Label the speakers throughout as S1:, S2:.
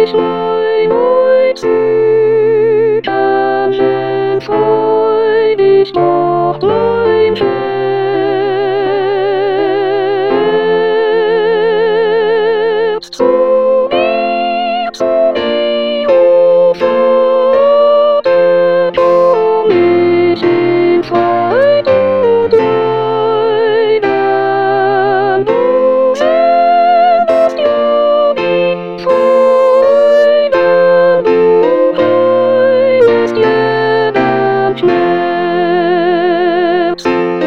S1: ich neu zu tanzen, freu dich doch, mein Herz, zu mir, oh Vater, komm ich in Freude und Leiden, du sendest ja die Freuden, du heilst jeden Schmerz.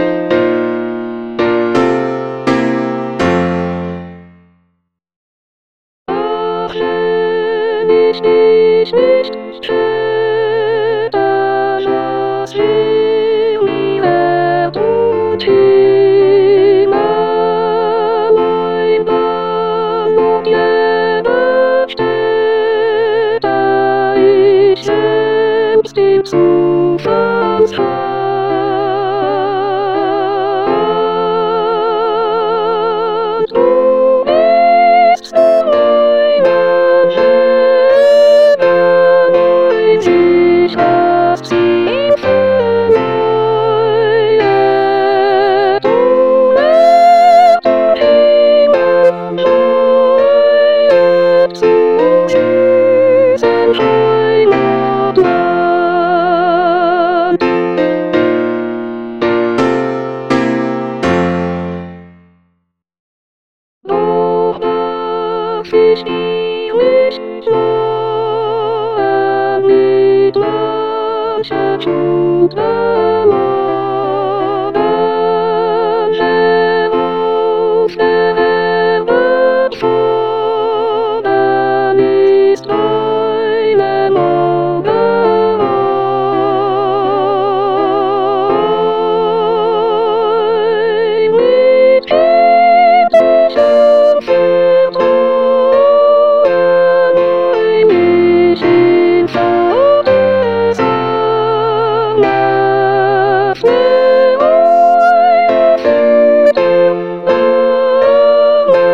S1: Ach, wenn ich dich nicht hätte, was Himmel, Erd und Himmel, mein Land und jede Stätte, ich selbst im Zustandsland. Du bist für meinen Leben ein sicheres Ziel verleihet. Du Erd und Himmel scheuet zum süßen Heimatland. Doch darf ich dir nicht nahen mit mancher Schuld erladen, der auf der Erde schonen ist deinem Auge rein. Mit kindlichem Vertrauen nehm ich in Vatersarm, öffne meine Füße, lange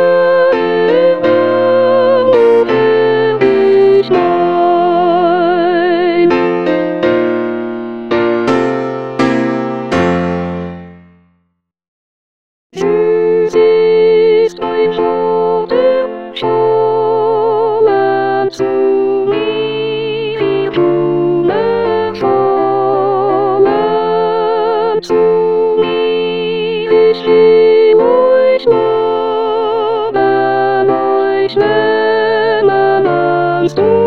S1: werd ich mein. Süß ist ein Vater, Schollen zu mir, wir unerfallen zu mir. Ich will euch loben, euch nennen als du.